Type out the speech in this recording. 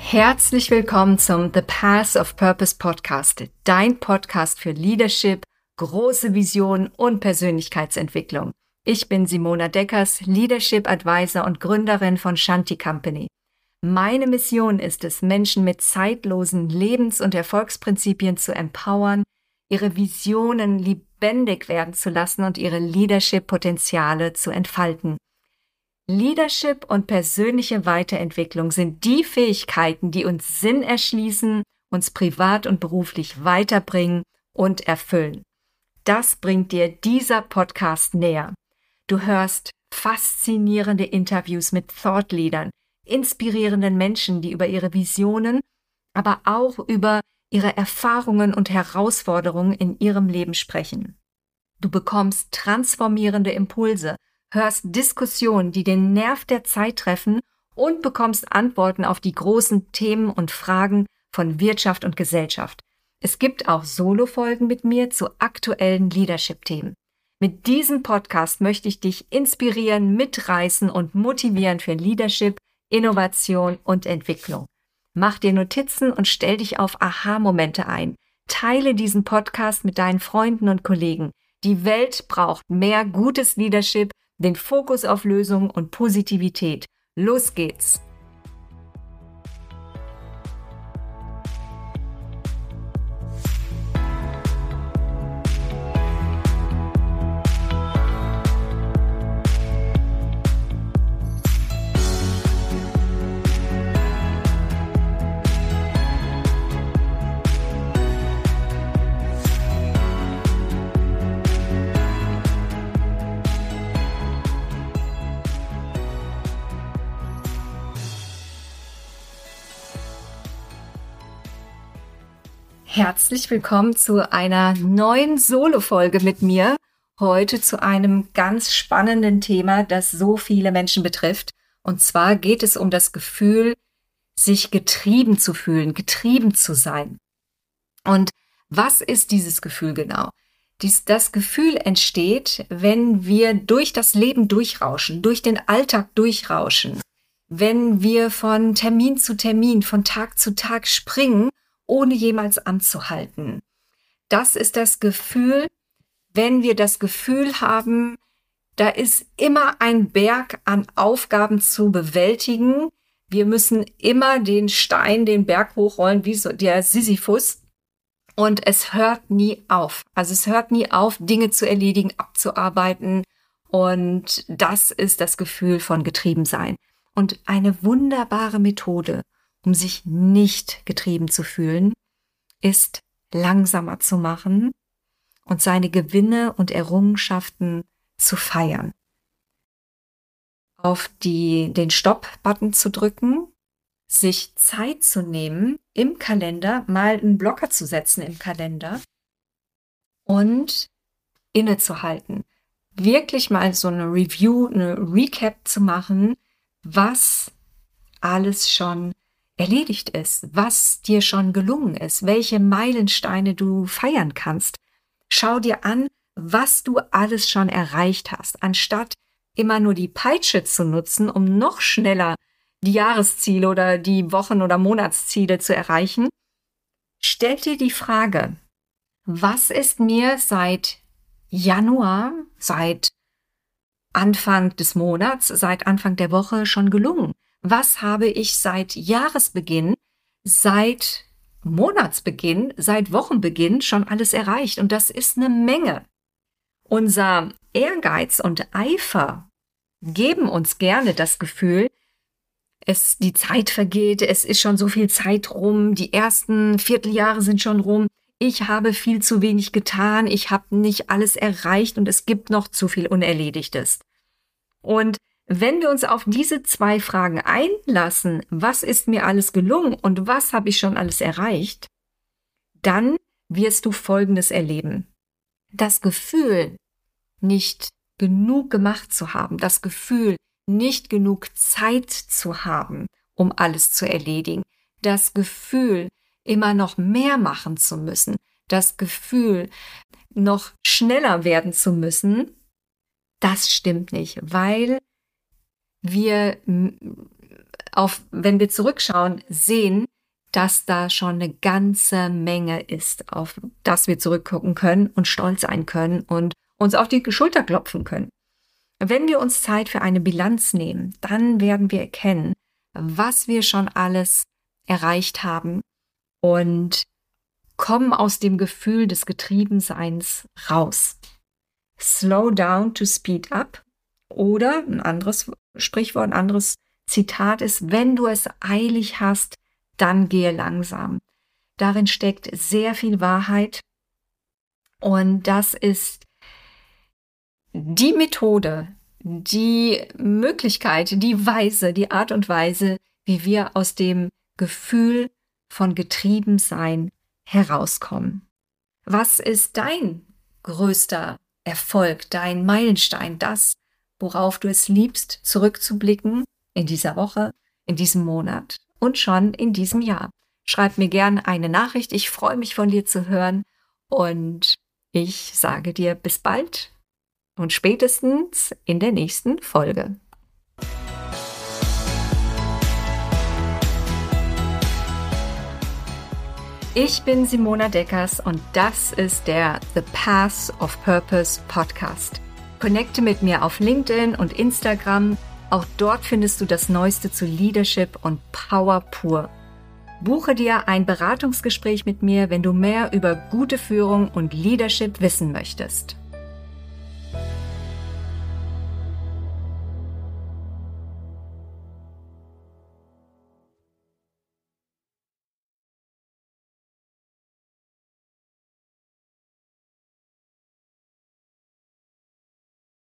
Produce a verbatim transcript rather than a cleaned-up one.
Herzlich willkommen zum The Path of Purpose Podcast, dein Podcast für Leadership, große Visionen und Persönlichkeitsentwicklung. Ich bin Simona Deckers, Leadership Advisor und Gründerin von Shanti Company. Meine Mission ist es, Menschen mit zeitlosen Lebens- und Erfolgsprinzipien zu empowern, ihre Visionen lebendig werden zu lassen und ihre Leadership-Potenziale zu entfalten. Leadership und persönliche Weiterentwicklung sind die Fähigkeiten, die uns Sinn erschließen, uns privat und beruflich weiterbringen und erfüllen. Das bringt dir dieser Podcast näher. Du hörst faszinierende Interviews mit Thought-Leadern, inspirierenden Menschen, die über ihre Visionen, aber auch über ihre Erfahrungen und Herausforderungen in ihrem Leben sprechen. Du bekommst transformierende Impulse, hörst Diskussionen, die den Nerv der Zeit treffen und bekommst Antworten auf die großen Themen und Fragen von Wirtschaft und Gesellschaft. Es gibt auch Solo-Folgen mit mir zu aktuellen Leadership-Themen. Mit diesem Podcast möchte ich dich inspirieren, mitreißen und motivieren für Leadership, Innovation und Entwicklung. Mach dir Notizen und stell dich auf Aha-Momente ein. Teile diesen Podcast mit deinen Freunden und Kollegen. Die Welt braucht mehr gutes Leadership, den Fokus auf Lösungen und Positivität. Los geht's! Herzlich willkommen zu einer neuen Solo-Folge mit mir. Heute zu einem ganz spannenden Thema, das so viele Menschen betrifft. Und zwar geht es um das Gefühl, sich getrieben zu fühlen, getrieben zu sein. Und was ist dieses Gefühl genau? Dies, das Gefühl entsteht, wenn wir durch das Leben durchrauschen, durch den Alltag durchrauschen, wenn wir von Termin zu Termin, von Tag zu Tag springen, ohne jemals anzuhalten. Das ist das Gefühl, wenn wir das Gefühl haben, da ist immer ein Berg an Aufgaben zu bewältigen. Wir müssen immer den Stein, den Berg hochrollen, wie so der Sisyphus. Und es hört nie auf. Also es hört nie auf, Dinge zu erledigen, abzuarbeiten. Und das ist das Gefühl von Getriebensein. Und eine wunderbare Methode, um sich nicht getrieben zu fühlen, ist langsamer zu machen und seine Gewinne und Errungenschaften zu feiern. Auf die, den Stopp-Button zu drücken, sich Zeit zu nehmen, im Kalender mal einen Blocker zu setzen im Kalender und innezuhalten. Wirklich mal so eine Review, eine Recap zu machen, was alles schon erledigt ist, was dir schon gelungen ist, welche Meilensteine du feiern kannst. Schau dir an, was du alles schon erreicht hast, anstatt immer nur die Peitsche zu nutzen, um noch schneller die Jahresziele oder die Wochen- oder Monatsziele zu erreichen. Stell dir die Frage, was ist mir seit Januar, seit Anfang des Monats, seit Anfang der Woche schon gelungen? Was habe ich seit Jahresbeginn, seit Monatsbeginn, seit Wochenbeginn schon alles erreicht? Und das ist eine Menge. Unser Ehrgeiz und Eifer geben uns gerne das Gefühl, es, die Zeit vergeht, es ist schon so viel Zeit rum, die ersten Vierteljahre sind schon rum, ich habe viel zu wenig getan, ich habe nicht alles erreicht und es gibt noch zu viel Unerledigtes. Und wenn wir uns auf diese zwei Fragen einlassen, was ist mir alles gelungen und was habe ich schon alles erreicht, dann wirst du Folgendes erleben. Das Gefühl, nicht genug gemacht zu haben, das Gefühl, nicht genug Zeit zu haben, um alles zu erledigen, das Gefühl, immer noch mehr machen zu müssen, das Gefühl, noch schneller werden zu müssen, das stimmt nicht, weil wir auf, wenn wir zurückschauen, sehen, dass da schon eine ganze Menge ist, auf das wir zurückgucken können und stolz sein können und uns auf die Schulter klopfen können. Wenn wir uns Zeit für eine Bilanz nehmen, dann werden wir erkennen, was wir schon alles erreicht haben und kommen aus dem Gefühl des Getriebenseins raus. Slow down to speed up. Oder ein anderes Sprichwort, ein anderes Zitat ist, wenn du es eilig hast, dann gehe langsam. Darin steckt sehr viel Wahrheit und das ist die Methode, die Möglichkeit, die Weise, die Art und Weise, wie wir aus dem Gefühl von Getriebensein herauskommen. Was ist dein größter Erfolg, dein Meilenstein, das, worauf du es liebst, zurückzublicken in dieser Woche, in diesem Monat und schon in diesem Jahr? Schreib mir gern eine Nachricht. Ich freue mich, von dir zu hören und ich sage dir bis bald und spätestens in der nächsten Folge. Ich bin Simona Deckers und das ist der The Path of Purpose Podcast. Connecte mit mir auf LinkedIn und Instagram. Auch dort findest du das Neueste zu Leadership und Power pur. Buche dir ein Beratungsgespräch mit mir, wenn du mehr über gute Führung und Leadership wissen möchtest.